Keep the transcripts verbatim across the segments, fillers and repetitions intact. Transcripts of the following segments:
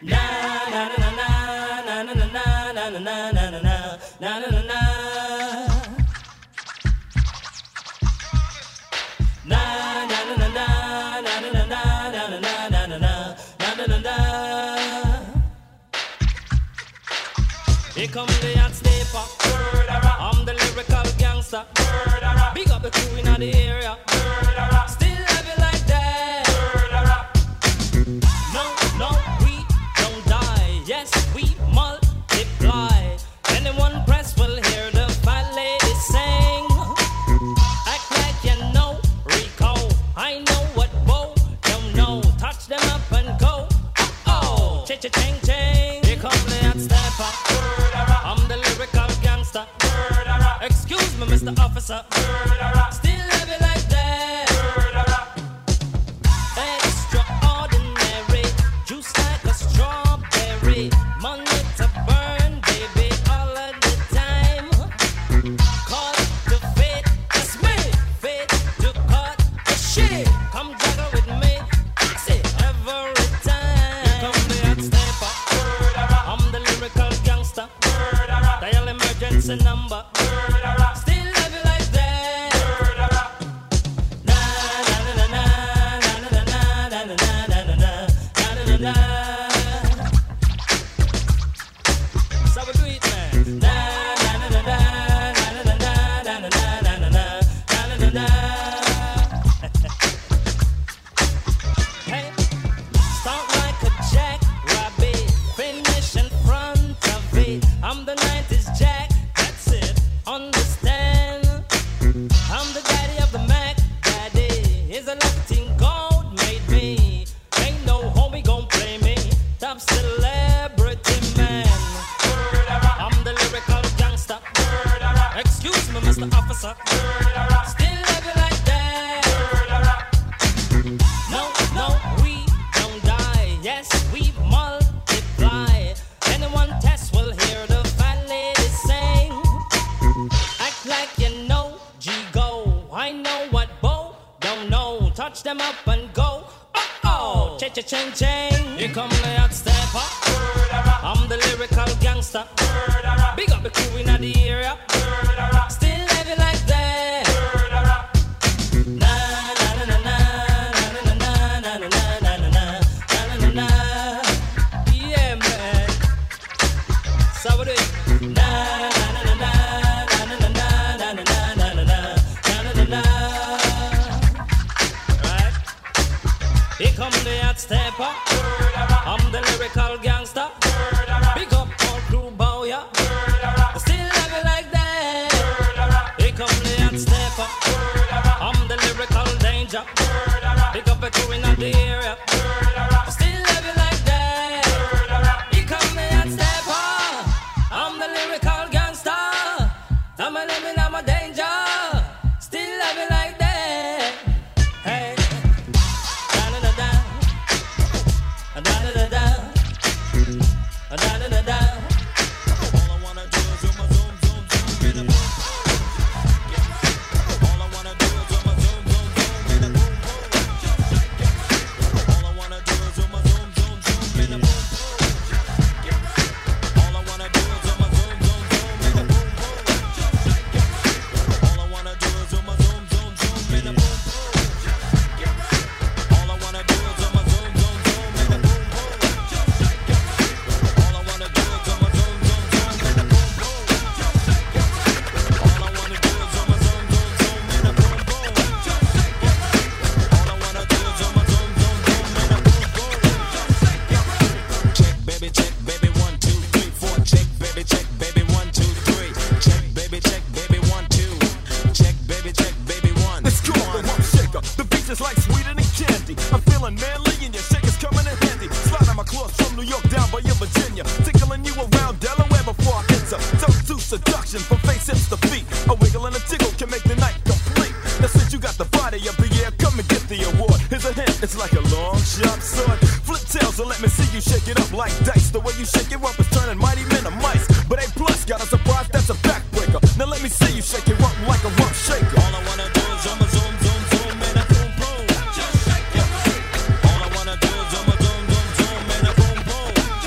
Here come the hot stepper. I'm the lyrical gangster. Big up the crew in the area. Still have it like that. No, no, we don't die. Yes, we multiply. Anyone press will hear the fat lady sing. Act like you know Rico. I know what Bo don't know. Touch them up and go. Oh, cha-cha-ching, ching. Here come the hot stepper. I'm the lyrical gangster. Excuse me, Mister Officer. Still have it like that. Extraordinary. Juice like a strawberry. Money to burn, baby, all of the time. Call to fate, that's me. Fate to cut the shit. Come juggle with me. Fix it every time. Here come the hot stepper. I'm the lyrical gangster. Dial emergency number. Still have it like that. Na na na na na na na na na na na na na. So we do it, man. Na na na na na na na na na na na na na. Hey, start like a jackrabbit, finish in front of it. I'm the nineties Jack. Understand, I'm the daddy of the Mac. Daddy is a Latin gold made me. Ain't no homie gon' play me. Top celebrity man. I'm the lyrical gangster. Excuse me, Mister Officer. Still have it like that. No, no, we don't die. Yes, we multiply. Anyone test will hear the fat lady sing. Act like you know G-Go. I know what Bo don't know. Touch them up and go. Oh-oh, cha-cha-ching-ching. Here come the hot stepper. I'm the lyrical gangster. Big up the crew in the area. Still have it like that. Na na na na na na na na na na na na na. Yeah, man. So we do it. Na na na na na. Right. Here come the hot stepper. I'm the lyrical gangster. Big up all crew bow, yeah. Still have it like that. Here come the hot stepper. I'm the lyrical danger. Big up the crew in the area. Still have it like that. Here come the hot stepper. I'm the lyrical gangster. I'm a living, I'm a danger. Still love it like that. Hey, da da da da, da da da da, da da da da. All I wanna do is do my zoom zoom zoom in a boom boom. All I wanna do is do my zoom zoom zoom in a boom boom. All I wanna do is do my zoom zoom zoom in a boom boom. All I wanna do is do my zoom zoom zoom in a boom boom. seduction from face hips to feet. A wiggle and a tickle can make the night complete. Now since you got the body of the year, come and get the award. Here's a hint, it's like a long sharp sword. Flip tails and let me see you shake it up like dice. The way you shake it up is turning mighty men to mice. But A plus got a surprise, that's a backbreaker. Now let me see you shake it up like a rough shaker. All I wanna do is zoom, zoom, zoom, zoom, and a boom, boom. Just shake it. All I wanna do is zoom, zoom, zoom, zoom, and a boom, boom.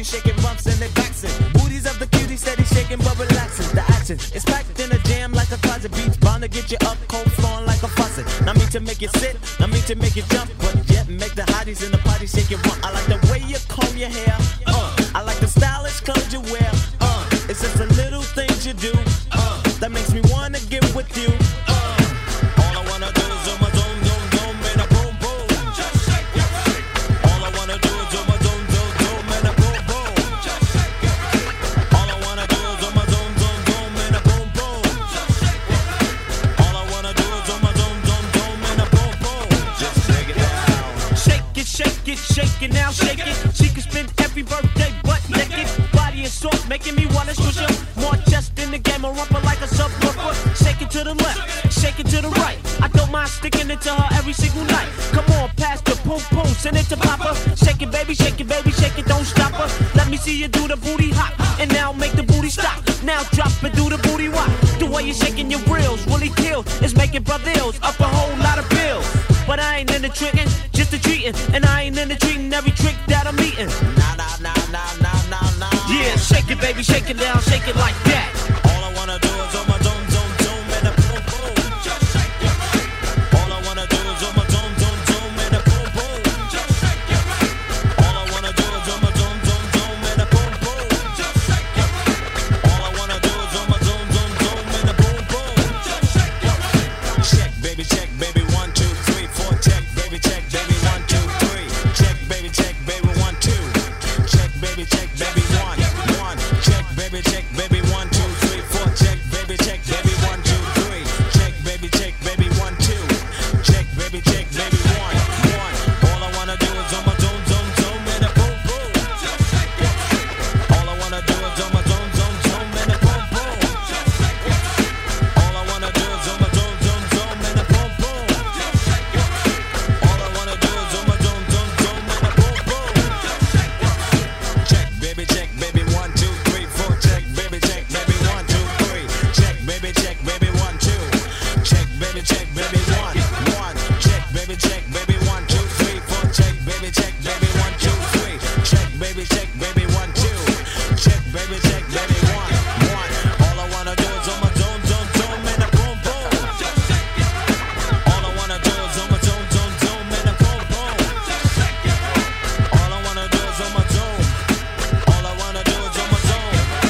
shaking bumps and they waxing. Booties of the cutie steady shaking but relaxing. The action is packed in a jam like a closet. Beats bound to get you up cold flowing like a faucet. Not me to make you sit, not me to make you jump, but yet make the hotties in the party shake it rump. I like the way you comb your hair, uh. I like the stylish clothes you wear, uh. It's just the little things you do, uh. that makes me wanna get with you, uh. All I wanna do is do my zoom, zoom, zoom, and a boom, boom. Just shake your feet. All I wanna do is do my zoom, zoom, zoom, and a boom, boom. Just shake your feet. All I wanna do is do my zoom, zoom, zoom, and a boom, boom. Just shake your feet. All I wanna do is do my zoom, zoom, zoom, and a boom, boom. Just shake it down. Shake it, shake it, shake it now, shake it. She can spend every birthday butt naked. Body is soft, making me wanna switch up. More chest in the game, a rumper like a subwoofer. Shake it to the left, shake it to the right. I don't mind sticking it to her every single night. Come on, pass the poom poom, send it to Papa. Shake it, baby, shake it, baby, shake it, don't stop her. Let me see you do the booty hop, and now make the booty stop. Now drop and do the booty walk. The way you're shaking your grills really kills. It's making brothers up a whole lot of bills. But I ain't into tricking, just the treating. And I ain't into treating every trick that I'm eating. Nah, nah, nah, nah, nah, nah, nah. Yeah, shake it, baby, shake it down, shake it like that. All I wanna do is on my zoom, zoom, zoom, and a boom, boom. Just shake your feet. All I wanna do is on my zoom, zoom, zoom, and a boom, boom. Just shake your feet. All I wanna do is on my zoom, zoom, zoom, and a boom, boom. Just shake your feet. All I wanna do is on my zoom, zoom, zoom, and a boom, boom. Just shake your feet. Check, baby, check, baby, one, two, three, four. Check, baby, check, baby, one, two, three. Check, baby, check, baby, one, two. Check, baby, check, baby, one, one. Check, baby, check, baby, one, two, three, four. Check, baby, check, baby, one, two, three. Check, baby, check, baby, one, two. Check, baby, check, baby, one, one. All I wanna do is on my zoom, zoom, zoom, and a boom, boom. Just shake your feet. All I wanna do is on my zoom, zoom, zoom, and a boom, boom. Just shake your feet. All I wanna do is on my zoom, zoom, zoom, and a boom, boom. Just shake your feet. All I wanna do is on my zoom, zoom, zoom, and a boom, boom. Just shake your feet. Check, baby, check, baby, one, two, three, four. Check, baby, check, baby, one, two, three. Check, baby, check, baby, one, two. Check, baby, check, baby, one, one. Check, baby, check, baby, one, two, three, four. Check, baby, check, baby, one, two, three. Check, baby, check, baby, one, two. Check, baby, check, baby, one, one. All I wanna do is on my zoom, zoom, zoom, and a boom, boom. Just shake your feet. All I wanna do is on my zoom, zoom, zoom, and a boom, boom. Just shake your feet. All I wanna do is on my zoom. All I wanna do is on my zoom.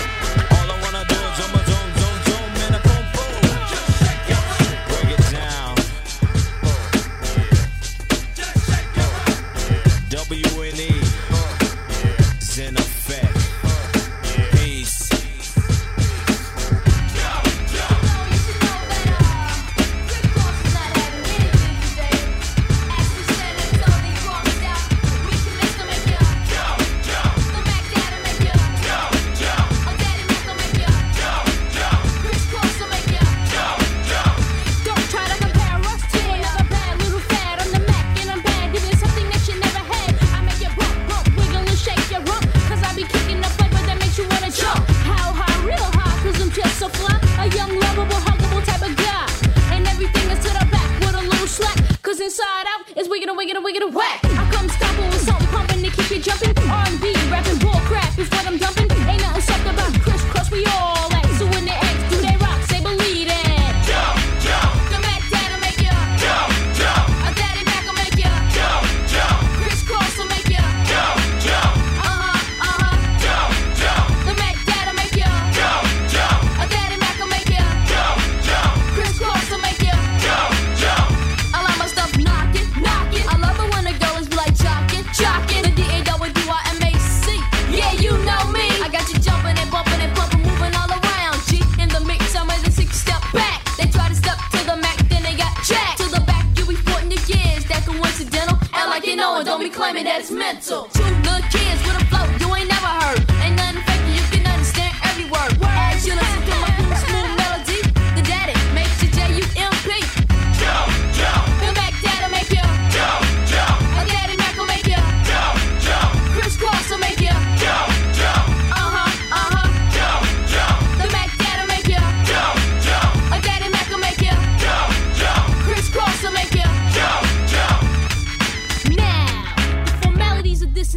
All I wanna do is on my zoom, zoom, zoom, and a boom, boom. Just shake your feet. Break it down. Just shake your feet. W N E is in effect. Peace. Don't try to compare us to another bad little fad. I'm the Mac and I'm bad, giving something that you never had. I make you bump, bump, wiggle and shake your rump. Cause I be kicking the flavor that makes you wanna jump. How high, real high, cause I'm just so fly. A young, lovable, huggable type of guy. And everything is to the back with a little slack. Cause inside out is wiggin' and wiggin' and wiggin' and whack. I come stomping with something pumping to keep you jumping. R and B, rapping bull crap is what I'm dumping. Ain't nothing soft about crisscross, we all at. So when they ask, do they rock, say believe it. Jump, jump, The Mac Dad'll make ya. jump, jump, A Daddy Mac will make ya. jump, jump, Crisscross will make ya. jump, jump, Uh-huh, uh-huh. jump, jump, The Mac Dad'll make ya. jump, jump, A Daddy Mac will make ya. jump, jump, Crisscross will make ya. jump, jump. I like my stuff knocking, knocking. I love it when the girls be like jocking, jocking. The D A W I M A C. Yeah, you know me. I got you jumping and bumping and pumping, moving all around. G in the mix, I'm ready to six step back. They try to step to the Mac, then they got jacked. To the back, you be sporting the gears, that coincidental. And like you know it, don't be claiming that it's mental. Two little kids with a flow you ain't never heard. Ain't nothing fake, you can understand every word. As you listen to my cool, smooth melody, the daddy makes you J U M P. Jump, jump, The Mac Dad'll make ya. jump, jump, A Daddy Mac will make ya. jump, jump, Crisscross will make ya. jump, jump, Uh-huh, uh-huh. jump, jump, The Mac Dad'll make ya. jump, jump, A Daddy Mac will make ya. jump, jump, Crisscross will make ya. jump, jump. Now, the formalities of this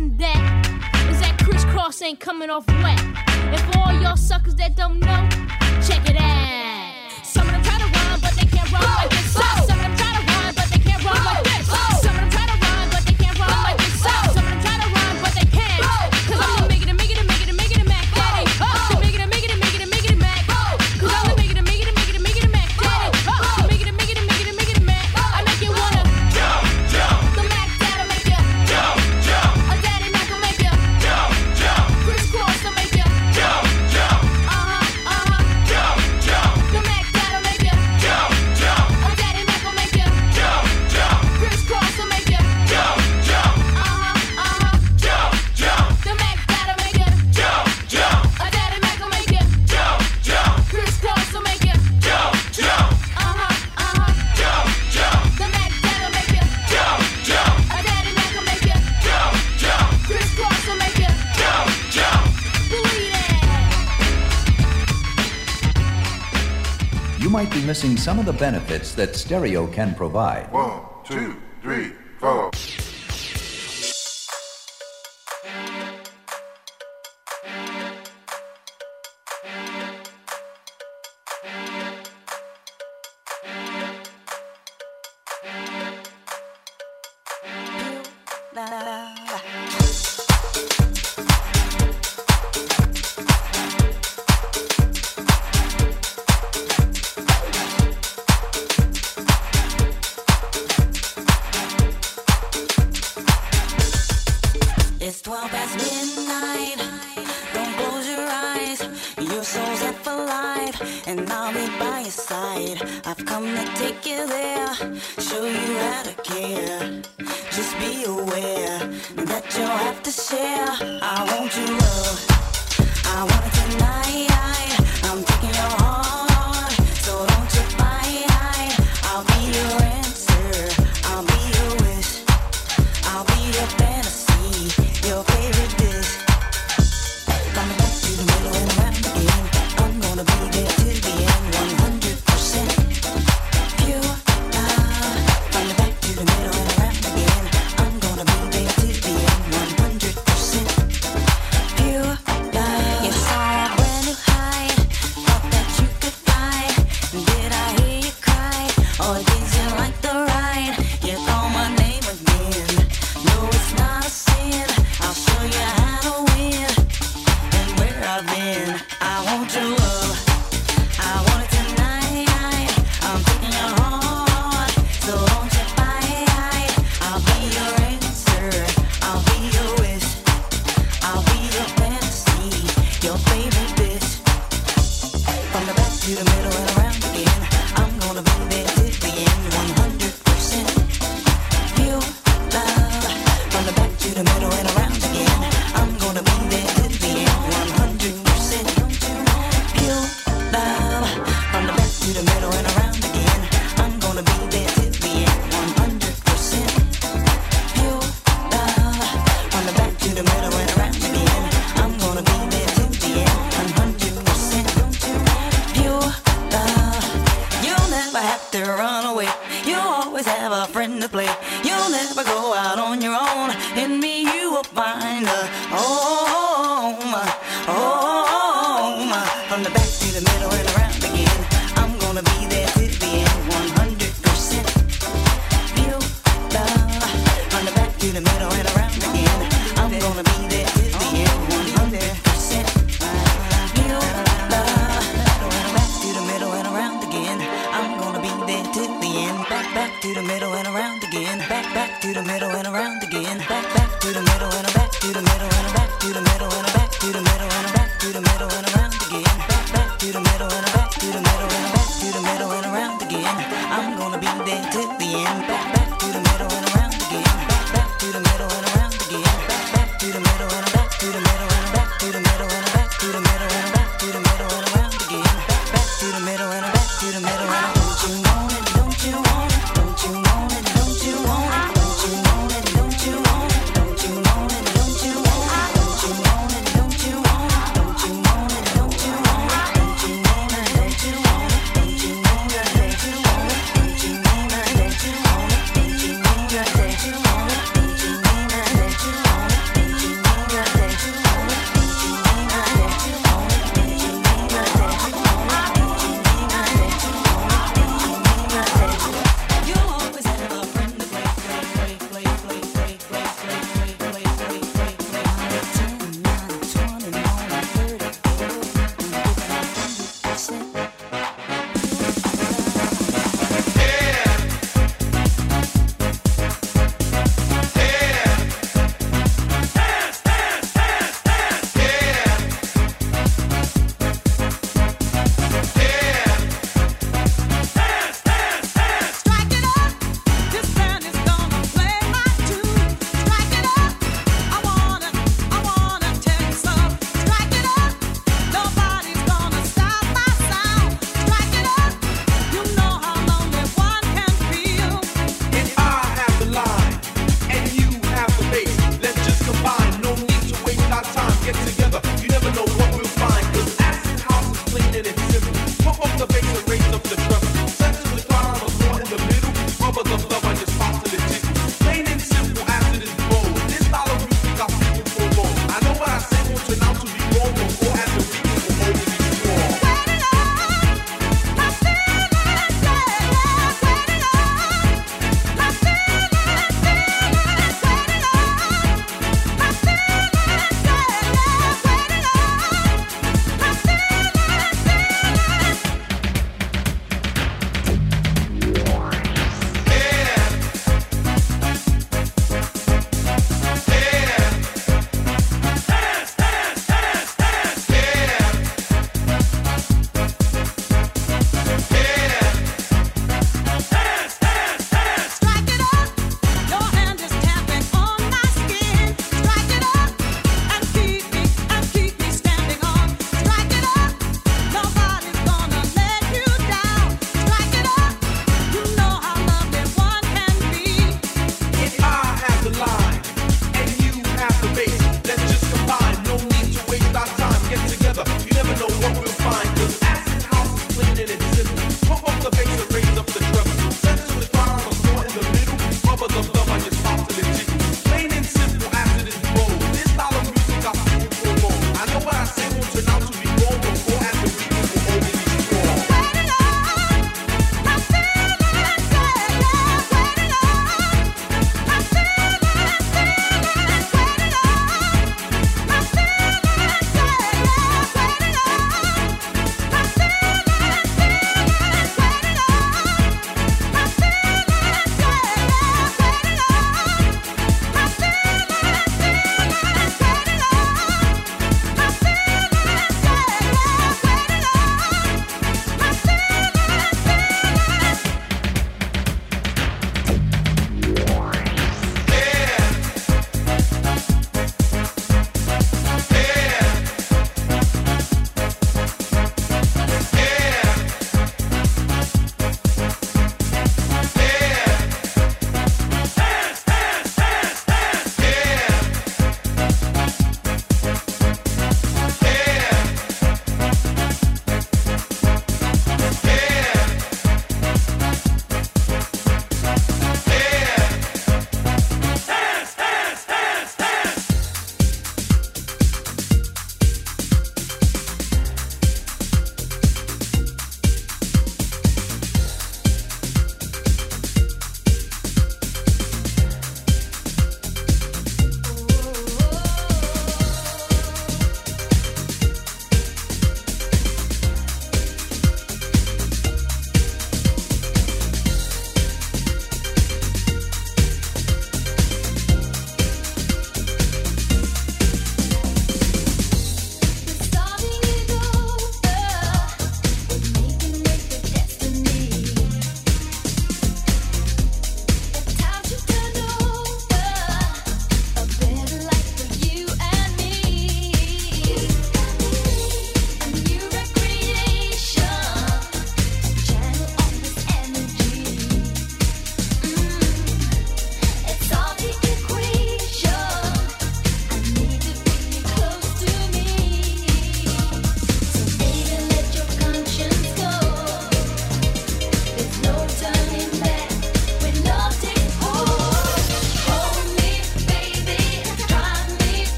this ain't coming off wet. And for all y'all suckers that don't know, check it out. Some of them try to rhyme, but they can't rhyme like this. Some of them try to rhyme, but they can't rhyme like this. Some of them try to rhyme, but they can't rhyme like this. Some of them try to rhyme, but they can't. Cause I'm the make it, make it, make it, make it, Mac Daddy. The make it, make it, make it, make it, Mac. Cause I'm the make it, make it, make it, make it, Mac Daddy. The make it, make it, make it, make it, Mac. I make you wanna jump, jump. The Mac Daddy make you jump, jump. A Daddy Mac will make you jump, jump. Chris Cross will make you jump, jump. Uh huh, uh huh. Jump, jump. The Mac Daddy make you jump, jump. A Daddy Mac will make you jump, jump. Chris Cross will make you jump, jump. Uh huh, uh huh. Jump, jump. The Mac Daddy make you jump, jump. A Daddy Mac will make you jump, jump. Chris Cross will make you jump, jump. Uh huh, uh huh. Jump, jump. The Mac Daddy make you jump, jump. A Daddy Mac will make you jump, jump. Chris Cross will make you jump, jump. Believe it. You might be missing some of the benefits that stereo can provide. One, two, three, four. It's twelve past midnight. Don't close your eyes. Your soul's up for life, and I'll be by your side. I've come to take you there, show you how to care. Just be aware that you'll have to share. I want your love. I want it tonight. I'm taking your heart, so don't you fight. I'll be your answer. I'll be your wish. I'll be your fantasy, your favorite dish. Gonna go to the middle and round again. I'm gonna be there till the end, one hundred percent pure love. From the back to the middle and round again. I'm gonna be there till the end, one hundred percent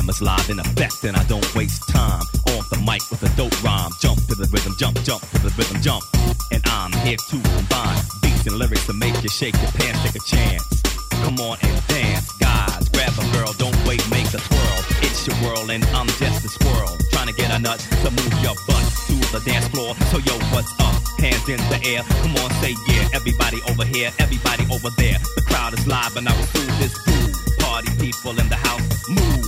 jam is live in effect, and I don't waste time on the mic with a dope rhyme. Jump to the rhythm, jump, jump to the rhythm, jump. And I'm here to combine beats and lyrics to make you shake your pants, take a chance. Come on and dance, guys. Grab a girl, don't wait, make a twirl. It's your world and I'm just a squirrel, trying to get a nut to move your butt to the dance floor. So yo, what's up? Hands in the air. Come on, say yeah. Everybody over here, everybody over there. The crowd is live and I will do this groove. Party people in the house, move.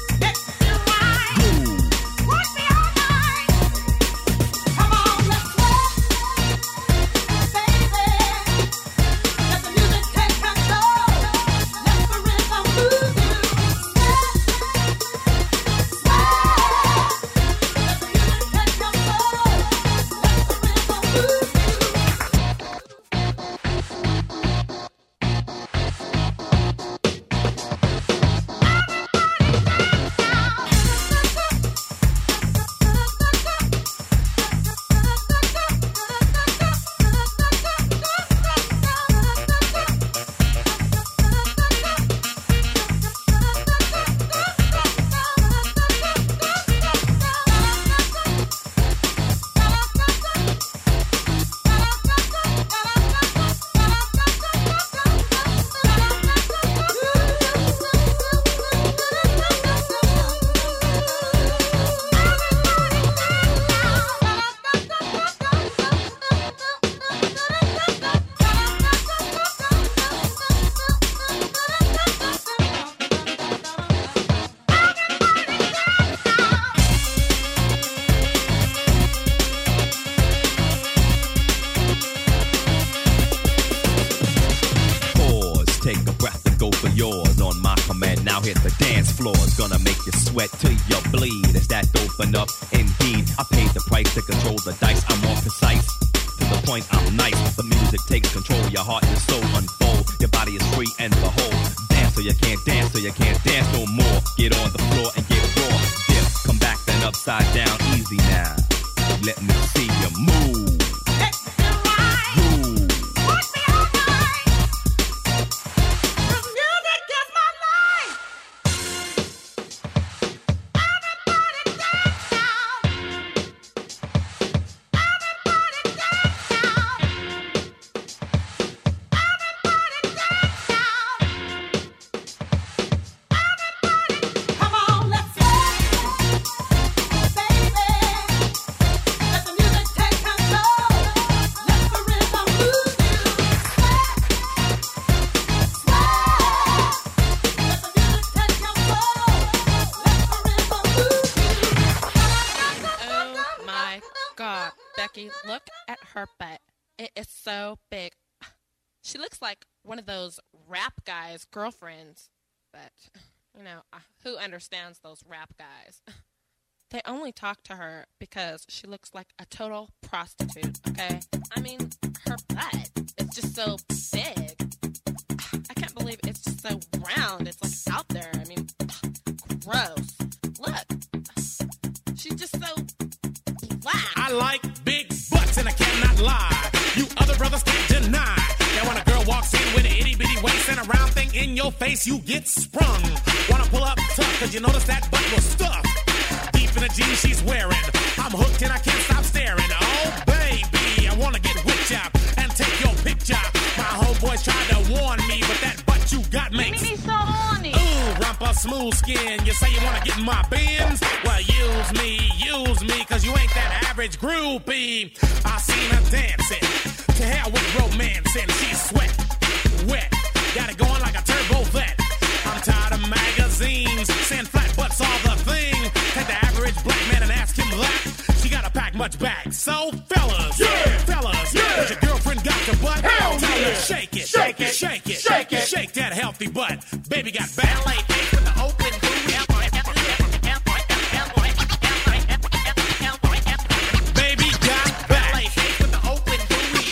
Hit the dance floor, it's gonna make you sweat till you bleed. Is that open up? Indeed, I paid the price to control the dice. I'm more precise, to the point I'm nice. The music takes control, your heart and soul unfold. Your body is free and behold. Dance so you can't dance, so you can't dance no more. Get on the floor and get raw. Dip, come back then upside down, easy now. Let me see you move. Look at her butt. It is so big. She looks like one of those rap guys' girlfriends. But, you know, who understands those rap guys? They only talk to her because she looks like a total prostitute, okay? I mean, her butt is just so big. I can't believe it's just so round. It's like out there. I mean, gross. Look. She's just so black. I like big butts and I cannot lie. You other brothers can't deny that when a girl walks in with an itty bitty waist and a round thing in your face, you get sprung. Wanna pull up tough cause you notice that butt was stuffed deep in the jeans she's wearing. I'm hooked and I can't stop staring. Oh baby, I wanna get whipped up and take your picture. My homeboys tried to warn me, but that butt you got makes me so horny. Ooh, rumpa smooth skin. You say you wanna get in my bins? Well, use me, use me, cause you ain't that average groupie. I seen her dancing. To hell with romancing. She's sweat, wet, got it going like a turbo vet. I'm tired of magazines saying flat butts all the thing. Take the average black man and ask him that. She gotta pack much back. So fellas, yeah, fellas, yeah. Does your girlfriend got your butt? Hell Tell yeah. her shake it, shake it, shake it, shake it, shake that healthy butt. Baby got ballet feet with the open booty. Baby got ballet feet with the open booty.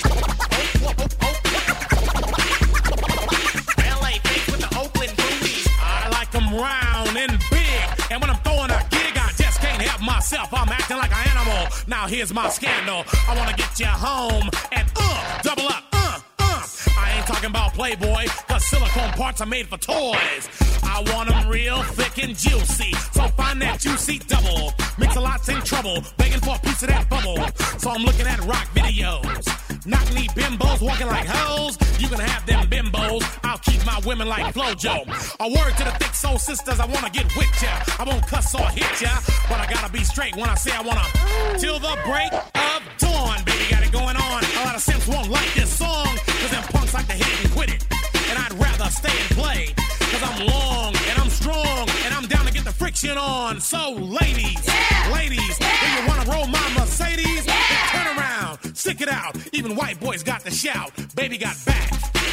Ballet feet with the open booty. I like them round and big, and when I'm throwing a gig, I just can't help myself. I'm acting like an animal. Now here's my scandal. I wanna get you home and uh double up. Uh, uh. I ain't ain't talking about Playboy, cause silicone parts are made for toys. I want them real thick and juicy, so find that juicy double. Mix-a-lot's in trouble, begging for a piece of that bubble. So I'm looking at rock videos. Knock-knee bimbos walking like hoes. You can have them bimbos, I'll keep my women like Flojo. A word to the thick soul sisters, I wanna get with ya. I won't cuss or hit ya, but I gotta be straight when I say I wanna. Till the break of dawn, baby, got it going on. A lot of simps won't like this song, cause them punks like to hit it and quit it. And I'd rather stay and play, cause I'm long and I'm strong and I'm down to get the friction on. So ladies, yeah. ladies, yeah. do you wanna roll my Mercedes? Yeah. Then turn around, stick it out. Even white boys got to shout, baby got back.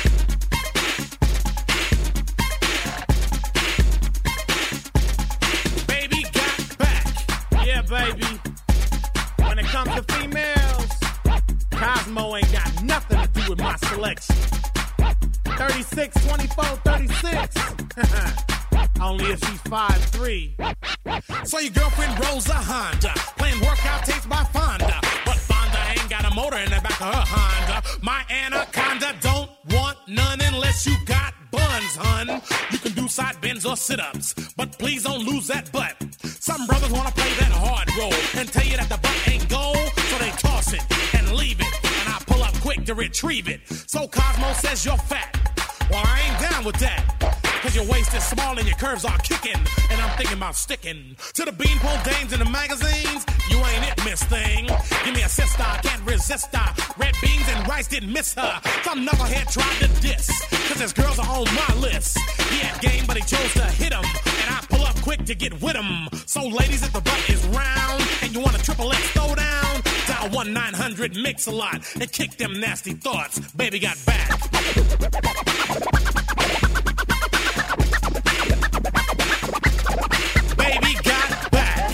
Baby got back. Yeah, baby. When it comes to females, Cosmo ain't got nothing to do with my selection. thirty-six, twenty-four, thirty-six. Only if she's five three. So your girlfriend rolls a Honda, playing workout tapes by Fonda. But Fonda ain't got a motor in the back of her Honda. My Anaconda don't want none unless you got buns, hun. You can do side bends or sit-ups, but please don't lose that butt. Some brothers wanna play that hard role and tell you that the butt ain't gold, so they toss it and leave it, and I pull up quick to retrieve it. So Cosmo says you're fat. Well, I ain't down with that, cause your waist is small and your curves are kicking, and I'm thinking about sticking to the beanpole dames in the magazines. You ain't it, miss thing. Give me a sister, I can't resist her. Red beans and rice didn't miss her. Some knucklehead tried to diss, cause his girls are on my list. He had game, but he chose to hit him, and I pull up quick to get with him. So ladies, if the butt is round and you want a triple X throwdown, dial one nine hundred mix a lot and kick them nasty thoughts. Baby got back. Baby got back.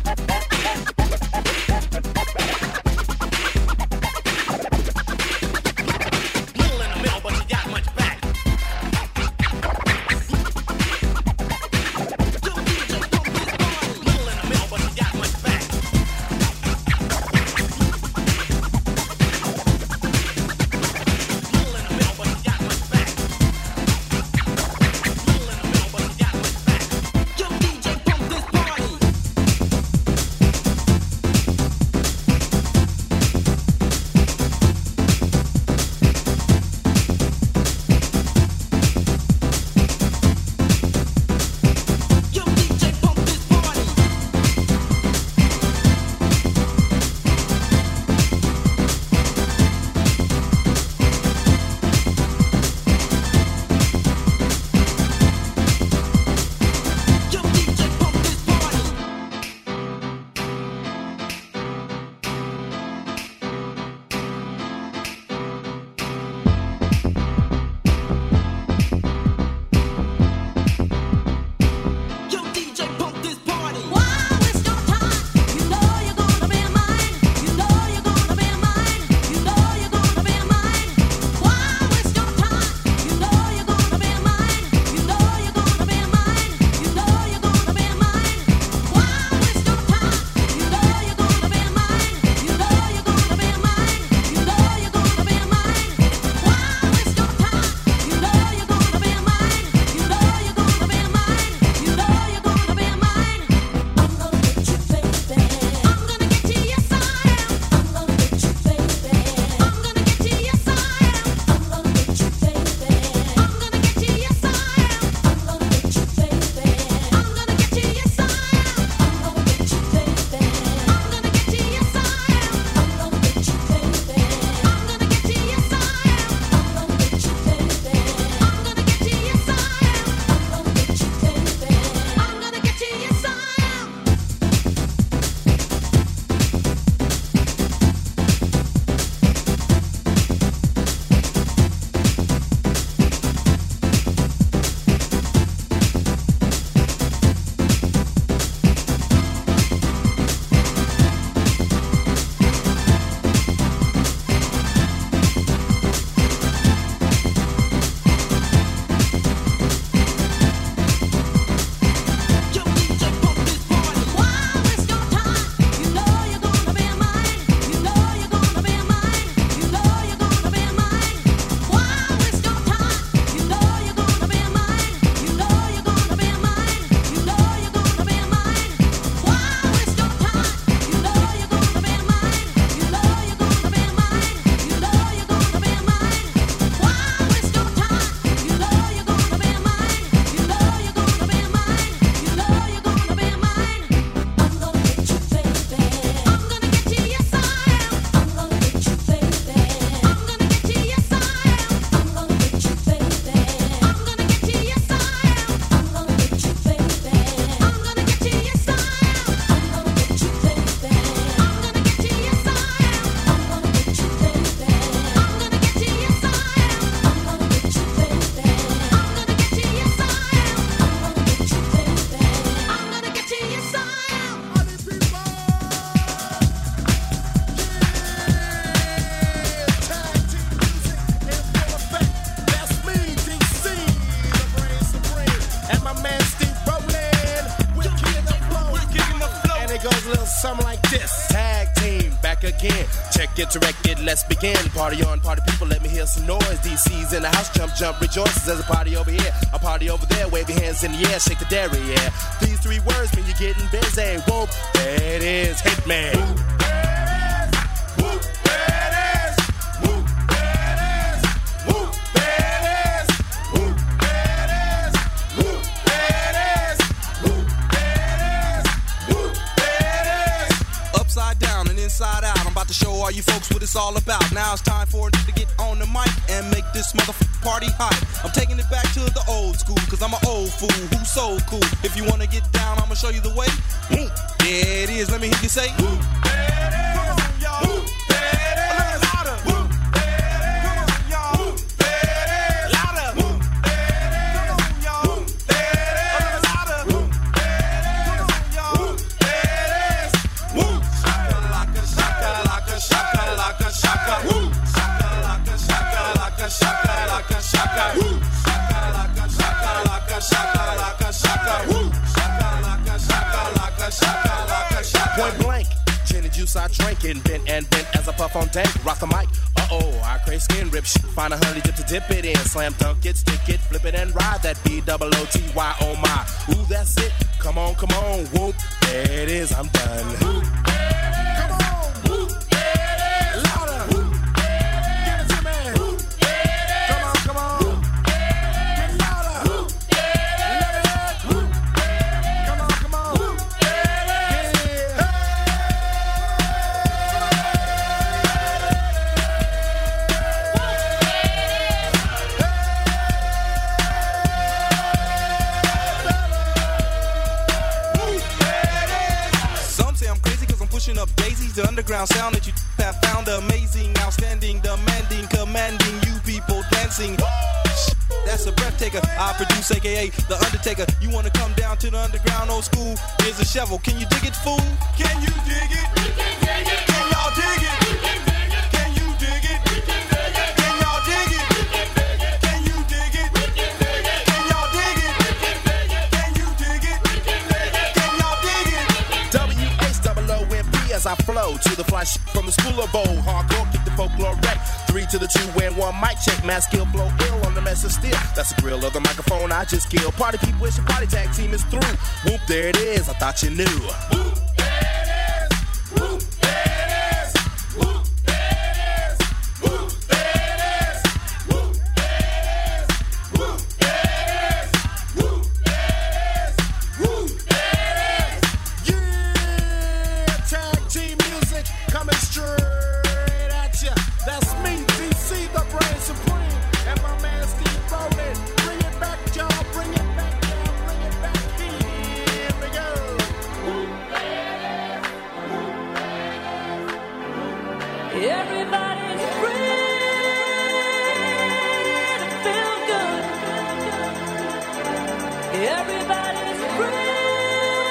Little in the middle, but she got much back. Little in the middle, but she got much back. Little in the middle, but she got much back. Tag team, back again. Check it, direct it, let's begin. Party on, party people, let me hear some noise. D C's in the house, jump, jump, rejoices. There's a party over here, a party over there. Wave your hands in the air, shake the dairy, yeah. These three words mean you're getting busy. Whoop, there it is, hit me. Inside out, I'm about to show all you folks what it's all about. Now it's time for it to get on the mic and make this motherfucking party hot. I'm taking it back to the old school, cause I'm an old fool who's so cool. If you wanna get down, I'ma show you the way. There it is, let me hear you say. Woo. Point blank, gin and juice I drink and bent and bent as I puff on dank. Rock the mic, uh-oh, I crave skin rip shit. Find a honey dip to dip it in. Slam dunk it, stick it, flip it and ride that B O O T Y, oh my. Ooh, that's it, come on, come on, whoop. There it is, I'm done. Whoop. Up daisies, the underground sound that you have found amazing, outstanding, demanding, commanding you people dancing. That's a breath taker. I produce, aka the Undertaker. You wanna come down to the underground old school? Here's a shovel. Can you dig it, fool? Can you dig it? We can dig it. Can y'all dig it? We can dig it. Can you dig it? We can dig it. Can y'all dig it? We can dig it. Can you dig it? We can dig it. Can y'all dig it? We can dig it. Can you dig it? We can dig it. Can y'all dig it? W H O O M P as I flow to the fly shit from the school of old. Hardcore, kick the folklore wreck. Three to the two and one mic check. Mass skill blow ill on the mess of steel. That's the grill of the microphone I just killed. Party people, wish your party tag team is through. Whoop, there it is. I thought you knew. Whoop.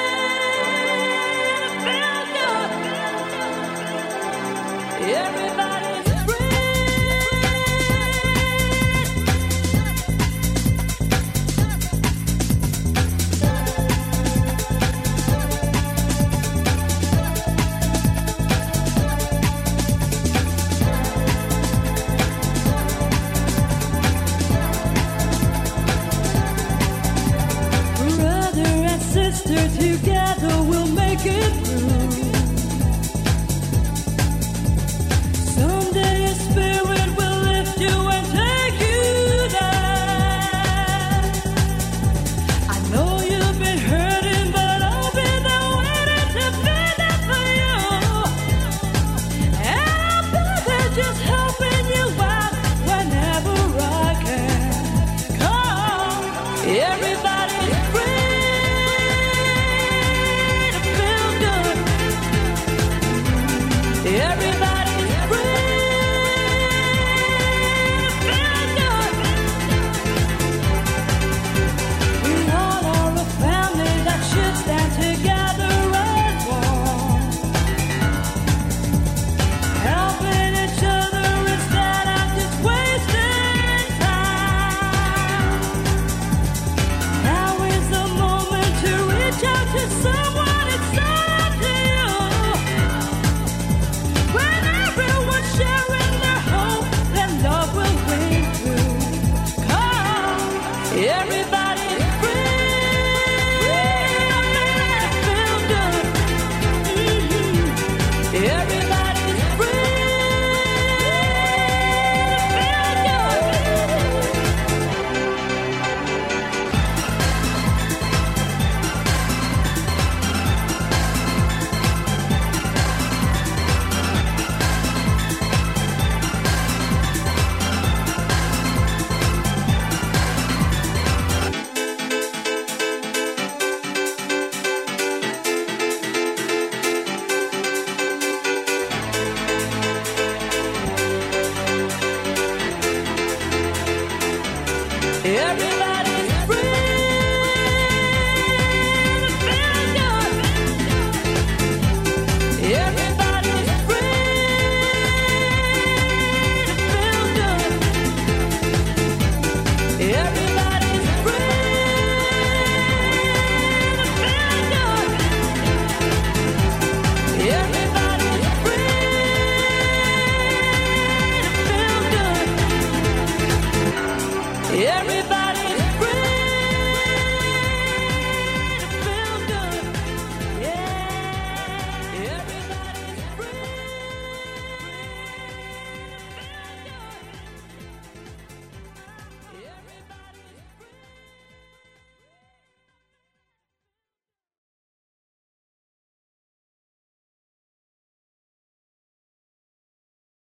Everybody